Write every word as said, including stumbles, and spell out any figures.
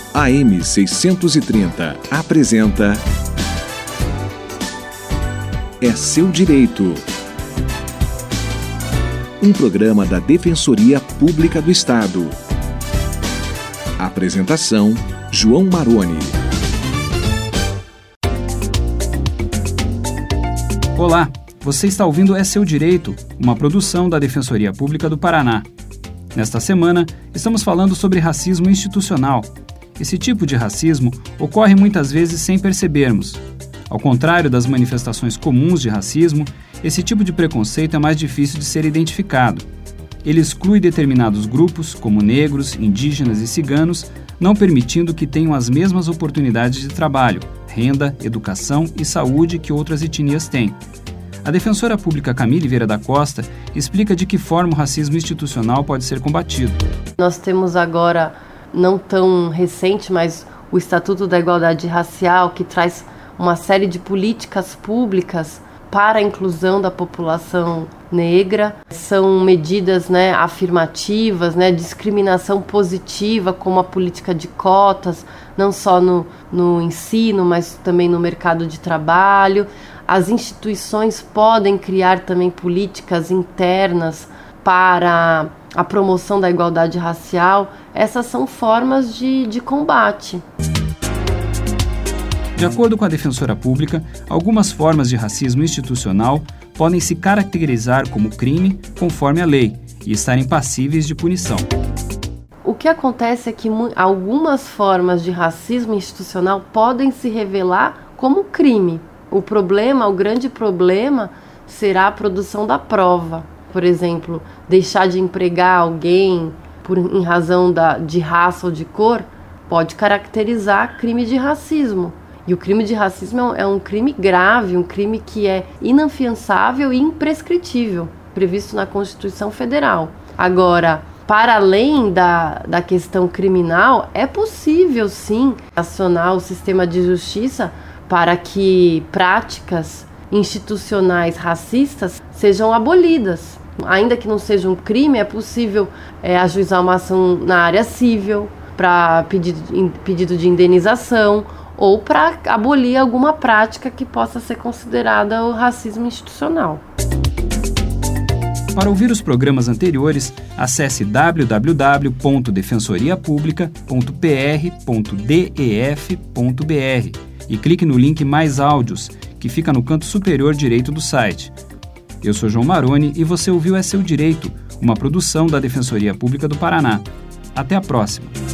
A M seiscentos e trinta apresenta É Seu Direito. Um programa da Defensoria Pública do Estado. Apresentação: João Maroni. Olá, você está ouvindo É Seu Direito, uma produção da Defensoria Pública do Paraná. Nesta semana, estamos falando sobre racismo institucional. Esse tipo de racismo ocorre muitas vezes sem percebermos. Ao contrário das manifestações comuns de racismo, esse tipo de preconceito é mais difícil de ser identificado. Ele exclui determinados grupos, como negros, indígenas e ciganos, não permitindo que tenham as mesmas oportunidades de trabalho, renda, educação e saúde que outras etnias têm. A defensora pública Camille Vieira da Costa explica de que forma o racismo institucional pode ser combatido. Nós temos agora, não tão recente, mas o Estatuto da Igualdade Racial, que traz uma série de políticas públicas para a inclusão da população negra. São medidas, né, afirmativas, né, discriminação positiva, como a política de cotas, não só no, no ensino, mas também no mercado de trabalho. As instituições podem criar também políticas internas para a promoção da igualdade racial. Essas são formas de, de combate. De acordo com a defensora pública, algumas formas de racismo institucional podem se caracterizar como crime conforme a lei e estarem passíveis de punição. O que acontece é que algumas formas de racismo institucional podem se revelar como crime. O problema, o grande problema, será a produção da prova. Por exemplo, deixar de empregar alguém por, em razão da, de raça ou de cor pode caracterizar crime de racismo. E o crime de racismo é um crime grave, um crime que é inafiançável e imprescritível, previsto na Constituição Federal. Agora, para além da, da questão criminal, é possível sim acionar o sistema de justiça para que práticas institucionais racistas sejam abolidas. Ainda que não seja um crime, é possível é, ajuizar uma ação na área civil para pedido, pedido de indenização ou para abolir alguma prática que possa ser considerada o racismo institucional. Para ouvir os programas anteriores, acesse w w w ponto defensoria publica ponto p r ponto d e f ponto b r e clique no link Mais Áudios, que fica no canto superior direito do site. Eu sou João Maroni e você ouviu É Seu Direito, uma produção da Defensoria Pública do Paraná. Até a próxima!